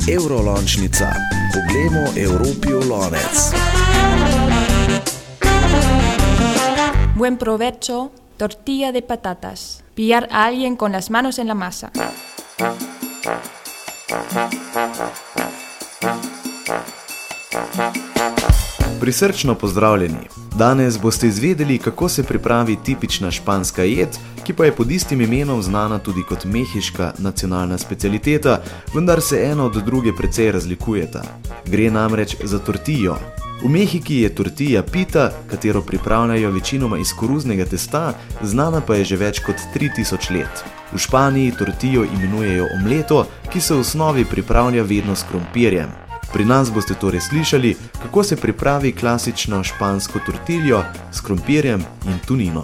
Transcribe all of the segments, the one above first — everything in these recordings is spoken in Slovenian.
Eurolončnica. Poglejmo Evropi v lonec. Buen provecho, tortilla de patatas. Pillar a alguien con las manos en la masa. Prisrčno pozdravljeni. Danes boste izvedeli, kako se pripravi tipična španska jed, ki pa je pod istim imenom znana tudi kot mehiška nacionalna specialiteta, vendar se ena od druge precej razlikujeta. Gre namreč za tortillo. V Mehiki je tortilla pita, katero pripravljajo večinoma iz koruznega testa, znana pa je že več kot 3000 let. V Španiji tortillo imenujejo omleto, ki se v osnovi pripravlja vedno s krompirjem. Pri nas boste torej slišali, kako se pripravi klasično špansko tortillo s krompirjem in tunino.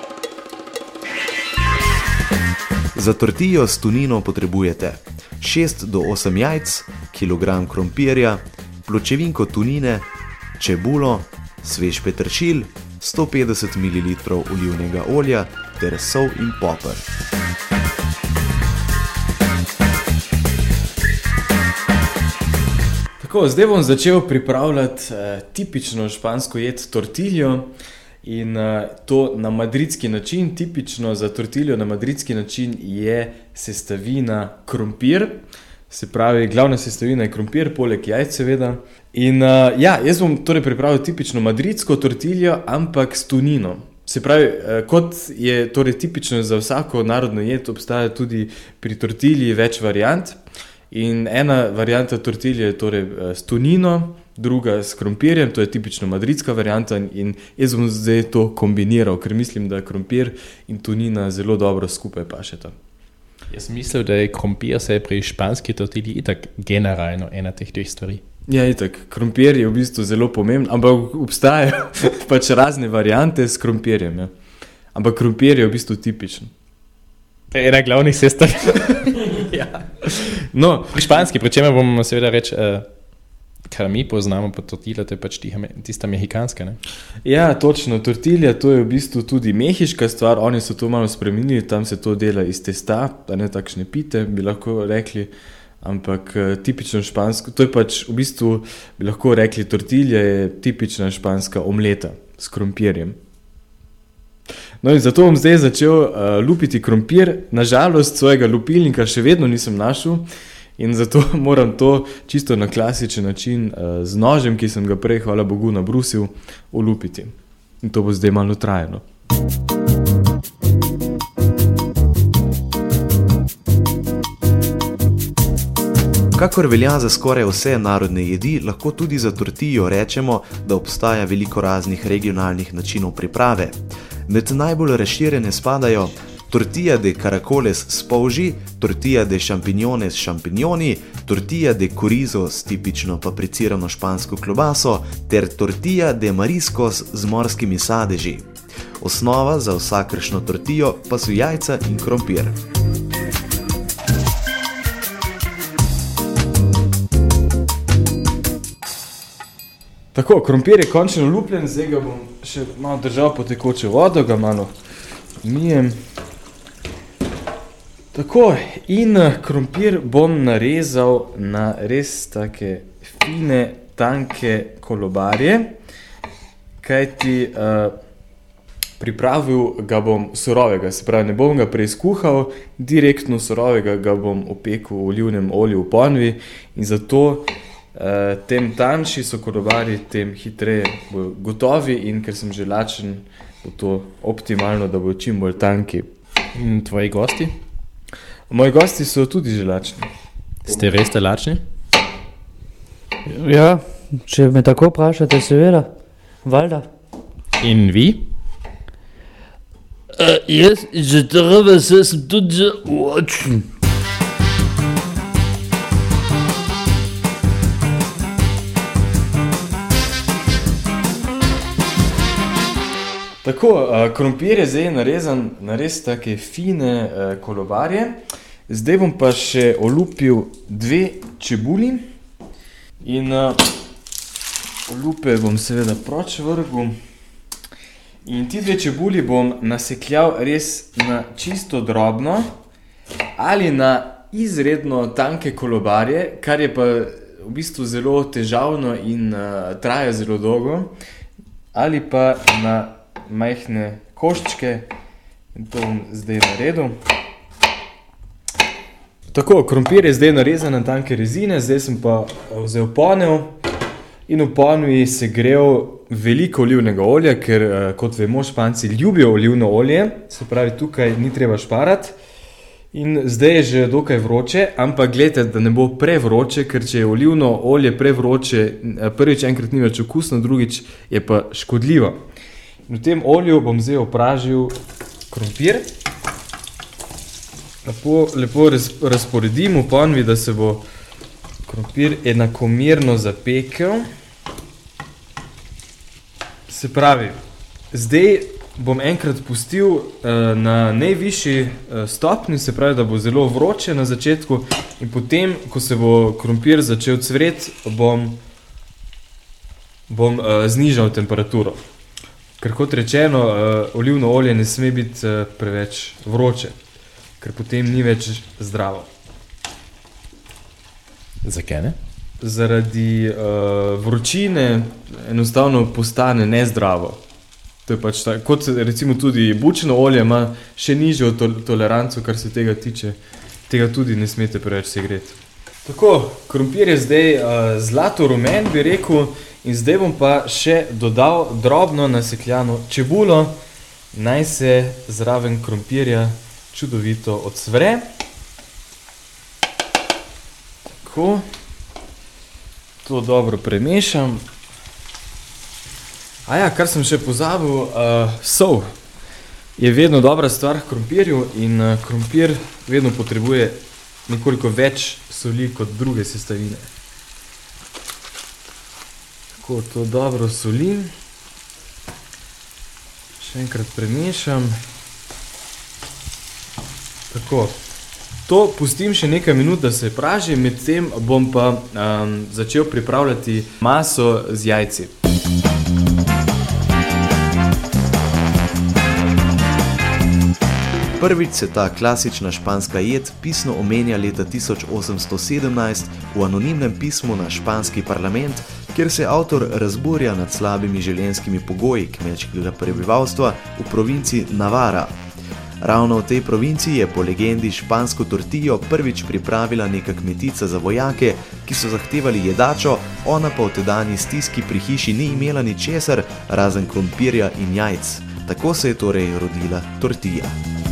Za tortillo s tunino potrebujete 6 do 8 jajc, kilogram krompirja, pločevinko tunine, čebulo, svež peteršilj, 150 ml olivnega olja ter sol in poper. Tako, zdaj bom začel pripravljati tipično špansko jed tortillo in to na madridski način. Tipično za tortillo na madridski način je sestavina krompir, se pravi glavna sestavina je krompir, poleg jajc seveda. In jaz bom torej pripravil tipično madridsko tortillo, ampak s tunino. Se pravi, kot je torej tipično za vsako narodno jed, obstaja tudi pri tortilji več variant. In ena varianta tortilje je torej s tunino, druga s krompirjem, to je tipično madridska varianta in jaz bom zdaj to kombiniral, ker mislim, da krompir in tunina zelo dobro skupaj pašeta. Jaz mislim, da je krompir se pri španski tortilji itak generalno ena teh dveh stvari. Ja, itak, krompir je v bistvu zelo pomemben, ampak obstajajo pač razne variante s krompirjem, ja. Ampak krompir je v bistvu tipičen. To je ena glavnih sestav. Ja. No, pri španski, pri čemer bomo seveda reči, kar mi poznamo po tortillo, to je pač tista mehikanska, ne? Ja, točno, tortilla, to je v bistvu tudi mehiška stvar, oni so to malo spremenili, tam se to dela iz testa, da ne takšne pite, bi lahko rekli, ampak tipično špansko, to je pač v bistvu, bi lahko rekli, tortilla je tipična španska omleta s krompirjem. No in zato bom zdaj začel lupiti krompir, nažalost svojega lupilnika še vedno nisem našel in zato moram to čisto na klasičen način z nožem, ki sem ga prej, hvala Bogu, nabrusil, olupiti. In to bo zdaj malo trajno. Kakor velja za skoraj vse narodne jedi, lahko tudi za tortillo rečemo, da obstaja veliko raznih regionalnih načinov priprave. Med najbolj razširjene spadajo tortilla de caracoles s polži, tortilla de champiñones s šampinjoni, tortilla de chorizo s tipično papricirano špansko klobaso ter tortilla de mariscos z morskimi sadeži. Osnova za vsakršno tortillo pa so jajca in krompir. Tako, krompir je končno lupljen, zdaj ga bom še malo držal po tekoče vodo, ga malo umijem. Tako, in krompir bom narezal na res take fine, tanke kolobarje, kajti pripravil ga bom surovega, se pravi, ne bom ga preizkuhal, direktno surovega ga bom opekel v olivnem olju v ponvi in zato tem tanjši so kolobarji, tem hitreje bojo gotovi in ker sem že lačen, bo to optimalno, da bojo čim bolj tanki. In tvoji gosti? Moji gosti so tudi že lačni. Ste res lačni? Ja, če me tako vprašate, seveda, valjda. In vi? Jaz že treba se sem tudi že lačen. Tako, krompir je zdaj narezan na res take fine kolobarje. Zdaj bom pa še olupil 2 čebuli in olupe bom seveda proč vrgel. In ti 2 čebuli bom nasekljal res na čisto drobno ali na izredno tanke kolobarje, kar je pa v bistvu zelo težavno in traja zelo dolgo, ali pa na majhne koščke, in to bom zdaj naredil. Tako, krompir je zdaj narezan na tanke rezine, zdaj sem pa vzel ponev in v ponvi segrel veliko olivnega olja, ker kot vemo, Španci ljubijo olivno olje, se pravi tukaj ni treba šparati. In zdaj je že dokaj vroče, ampak gledajte, da ne bo prevroče, ker če je olivno olje prevroče, prvič enkrat ni več okusno, drugič je pa škodljivo. In v tem olju bom zdaj opražil krompir. Lepo razporedim v ponvi, da se bo krompir enakomerno zapekel. Se pravi, zdaj bom enkrat pustil na najvišji stopni, se pravi, da bo zelo vroče na začetku in potem, ko se bo krompir začel cvreti, bom znižal temperaturo. Ker kot rečeno, olivno olje ne sme biti preveč vroče, ker potem ni več zdravo. Zakaj ne? Zaradi vročine enostavno postane nezdravo. To je pač tako, kot recimo tudi bučno olje ima še nižjo toleranco, kar se tega tiče. Tega tudi ne smete preveč segreti. Tako, krompir je zdaj zlato rumen, bi rekel, in zdaj bom pa še dodal drobno nasekljano čebulo, naj se zraven krompirja čudovito odsvre. Tako, to dobro premešam. Kar sem še pozabil, sol je vedno dobra stvar v krompirju in krompir vedno potrebuje nekoliko več soli kot druge sestavine. Tako, to dobro solim. Še enkrat premešam. Tako, to pustim še nekaj minut, da se praži, medtem bom pa začel pripravljati maso z jajci. Prvič se ta klasična španska jed pisno omenja leta 1817 v anonimnem pismu na španski parlament, kjer se avtor razburja nad slabimi življenjskimi pogoji kmečkega prebivalstva v provinci Navarra. Ravno v tej provinciji je po legendi špansko tortiljo prvič pripravila neka kmetica za vojake, ki so zahtevali jedačo, ona pa v tedanji stiski pri hiši ni imela ničesar, razen krompirja in jajc. Tako se je torej rodila tortilla.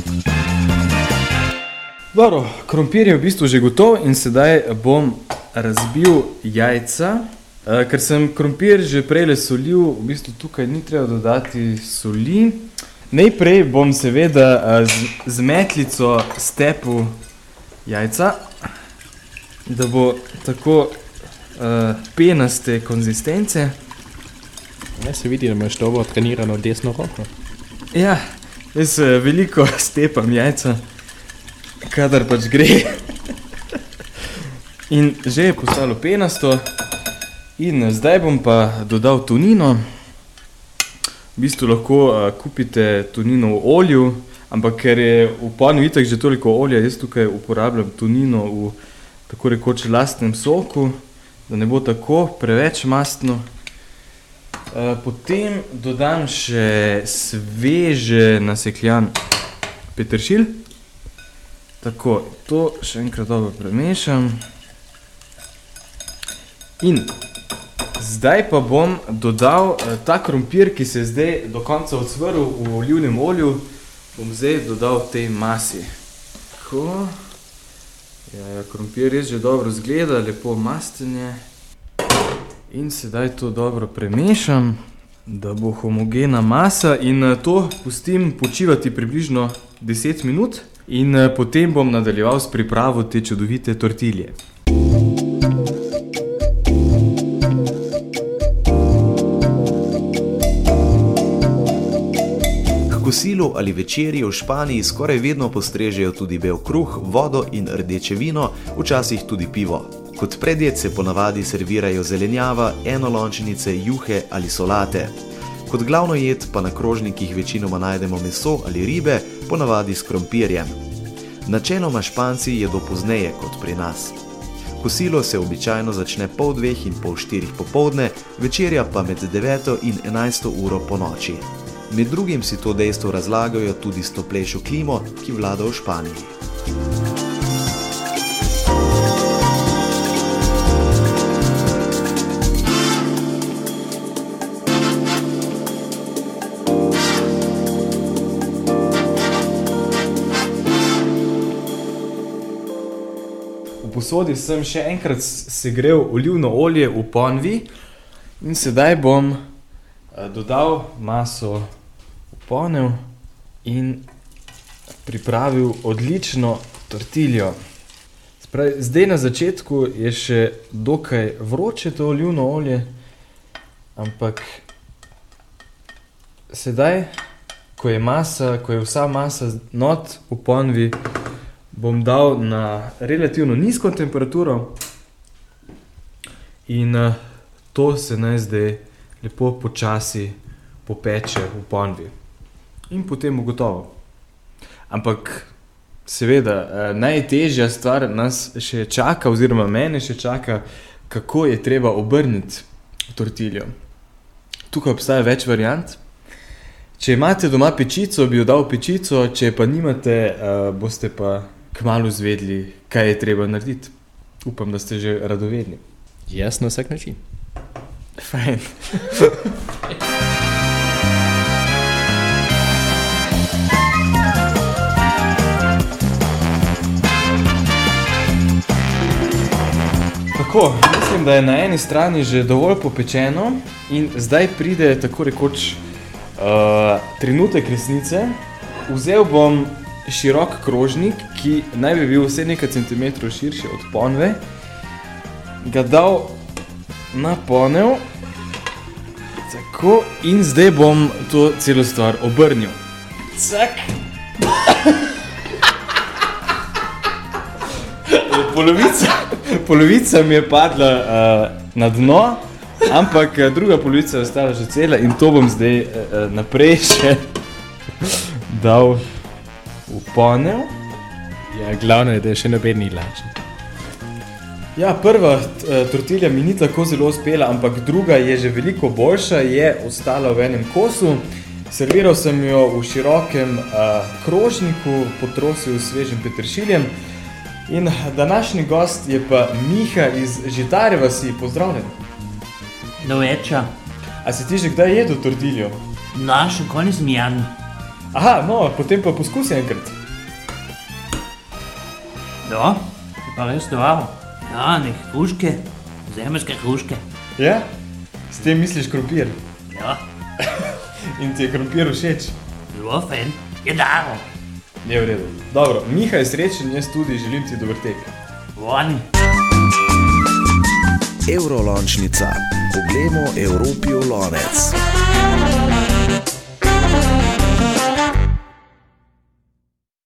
Dobro, krompir je v bistvu že gotov in sedaj bom razbil jajca. Ker sem krompir že prej solil, v bistvu tukaj ni treba dodati soli. Najprej bom seveda z metlico stepel jajca, da bo tako penaste konzistence. Ja, se vidi, da imaš dobro trenirano desno roko. Ja, jaz veliko stepam jajca, kadar pač gre. In že je postalo penasto. In zdaj bom pa dodal tunino. V bistvu lahko kupite tunino v olju, ampak ker je v ponvi itak že toliko olja, jaz tukaj uporabljam tunino v tako rekoč lastnem soku, da ne bo tako preveč mastno. Potem dodam še sveže nasekljan peteršilj. Tako, to še enkrat dobro premešam. In zdaj pa bom dodal ta krompir, ki se je zdaj do konca odsvrl v olivnem olju, bom zdaj dodal tej masi. Tako. Ja, krompir res že dobro zgleda, lepo mastenje. In sedaj to dobro premešam, da bo homogena masa in to pustim počivati približno 10 minut. In potem bom nadaljeval s pripravo te čudovite tortilje. K kosilu ali večerji v Španiji skoraj vedno postrežejo tudi bel kruh, vodo in rdeče vino, včasih tudi pivo. Kot predjed se ponavadi servirajo zelenjava, enolončnice, juhe ali solate. Kot glavno jed pa na krožnikih večinoma najdemo meso ali ribe, ponavadi s krompirjem. Načeloma Španci jedo pozneje kot pri nas. Kosilo se običajno začne 3:30 in 3:30 popoldne, večerja pa med 9 in 11 uro po noči. Med drugim si to dejstvo razlagajo tudi s toplejšo klimo, ki vlada v Španiji. V posodi sem še enkrat segrel olivno olje v ponvi in sedaj bom dodal maso v ponev in pripravil odlično tortiljo. Zdaj na začetku je še dokaj vroče to olivno olje, ampak sedaj, ko je vsa masa not v ponvi, bom dal na relativno nizko temperaturo in to se naj zdaj lepo počasi popeče v ponvi. In potem bo gotovo. Ampak seveda, najtežja stvar nas še čaka, oziroma mene še čaka, kako je treba obrniti tortiljo. Tukaj obstaja več variant. Če imate doma pečico, bi jo dal v pečico, če pa nimate, boste pa kmalu zvedli, kaj je treba narediti. Upam, da ste že radovedni. Jaz na vsak način. Fajn. Tako, mislim, da je na eni strani že dovolj popečeno in zdaj pride tako rekoč trenutek resnice. Vzel bom širok krožnik, ki naj bi bil vse nekaj centimetrov širši od ponve, ga dal na ponev, tako, in zdaj bom to celo stvar obrnil. Cak. Polovica mi je padla na dno, ampak druga polovica je ostala že cela in to bom zdaj naprej še dal v ponev. Ja, glavno je, da je še noben ni lačen. Ja, prva tortilja mi ni tako zelo uspela, ampak druga je že veliko boljša, je ostala v enem kosu. Serviral sem jo v širokem krožniku, potrosil s svežim peteršiljem. In današnji gost je pa Miha iz Žitare vasi. Pozdravljen. No večja. A si ti že kdaj jedel tortiljo? No, še ko nisem jan. Aha, no, potem pa poskusi enkrat. Da, je pa res dobro. Ja, nek kruške, zemeljske kruške. Ja? S tem misliš krompir? Ja, In ti je krompir všeč? zelo fajn. Je dobro. Je v redu. Dobro, Miha je srečen, jaz tudi želim ti dober tek. Voni. Eurolončnica. Poglejmo Evropi v lonec.